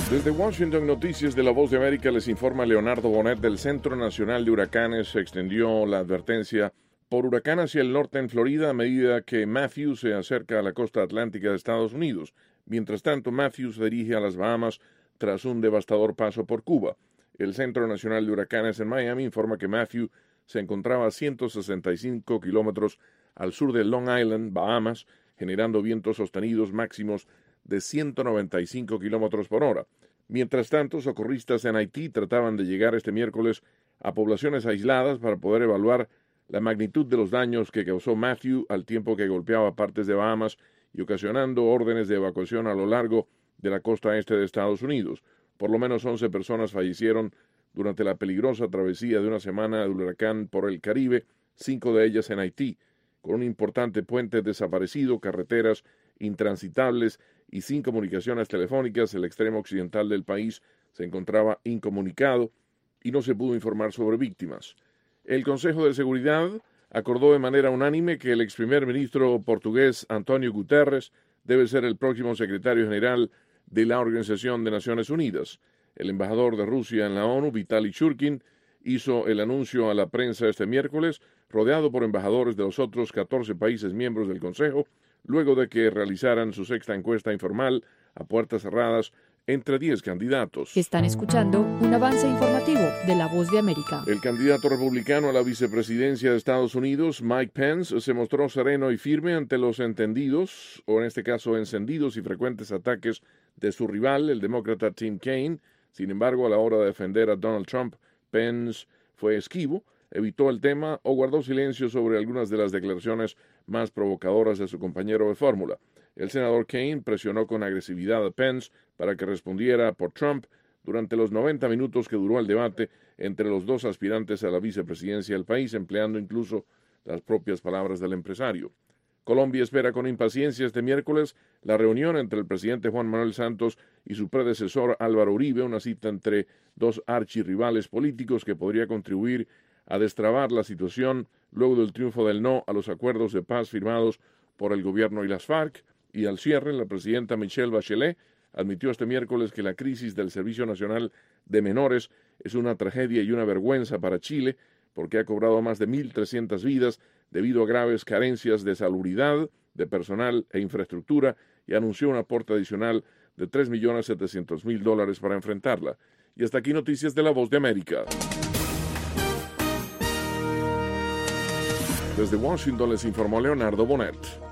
Desde Washington, Noticias de La Voz de América, les informa Leonardo Bonet del Centro Nacional de Huracanes. Se extendió la advertencia por huracán hacia el norte en Florida a medida que Matthew se acerca a la costa atlántica de Estados Unidos. Mientras tanto, Matthew se dirige a las Bahamas tras un devastador paso por Cuba. El Centro Nacional de Huracanes en Miami informa que Matthew se encontraba a 165 kilómetros al sur de Long Island, Bahamas, generando vientos sostenidos máximos de 195 kilómetros por hora. Mientras tanto, socorristas en Haití trataban de llegar este miércoles a poblaciones aisladas para poder evaluar la magnitud de los daños que causó Matthew al tiempo que golpeaba partes de Bahamas y ocasionando órdenes de evacuación a lo largo de la costa este de Estados Unidos. Por lo menos 11 personas fallecieron durante la peligrosa travesía de una semana del huracán por el Caribe, 5 de ellas en Haití, con un importante puente desaparecido, carreteras intransitables y sin comunicaciones telefónicas. El extremo occidental del país se encontraba incomunicado y no se pudo informar sobre víctimas. El Consejo de Seguridad acordó de manera unánime que el ex primer ministro portugués António Guterres debe ser el próximo secretario general de la Organización de Naciones Unidas. El embajador de Rusia en la ONU, Vitaly Churkin, hizo el anuncio a la prensa este miércoles, rodeado por embajadores de los otros 14 países miembros del Consejo, luego de que realizaran su sexta encuesta informal a puertas cerradas entre 10 candidatos. Están escuchando un avance informativo de La Voz de América. El candidato republicano a la vicepresidencia de Estados Unidos, Mike Pence, se mostró sereno y firme ante los entendidos, o en este caso encendidos y frecuentes ataques de su rival, el demócrata Tim Kaine. Sin embargo, a la hora de defender a Donald Trump, Pence fue esquivo, evitó el tema o guardó silencio sobre algunas de las declaraciones más provocadoras de su compañero de fórmula. El senador Kaine presionó con agresividad a Pence para que respondiera por Trump durante los 90 minutos que duró el debate entre los dos aspirantes a la vicepresidencia del país, empleando incluso las propias palabras del empresario. Colombia espera con impaciencia este miércoles la reunión entre el presidente Juan Manuel Santos y su predecesor Álvaro Uribe, una cita entre dos archirrivales políticos que podría contribuir a destrabar la situación luego del triunfo del no a los acuerdos de paz firmados por el gobierno y las FARC. Y al cierre, la presidenta Michelle Bachelet admitió este miércoles que la crisis del Servicio Nacional de Menores es una tragedia y una vergüenza para Chile, porque ha cobrado más de 1.300 vidas debido a graves carencias de salubridad, de personal e infraestructura, y anunció un aporte adicional de $3.700.000 para enfrentarla. Y hasta aquí Noticias de La Voz de América. Desde Washington les informó Leonardo Bonet.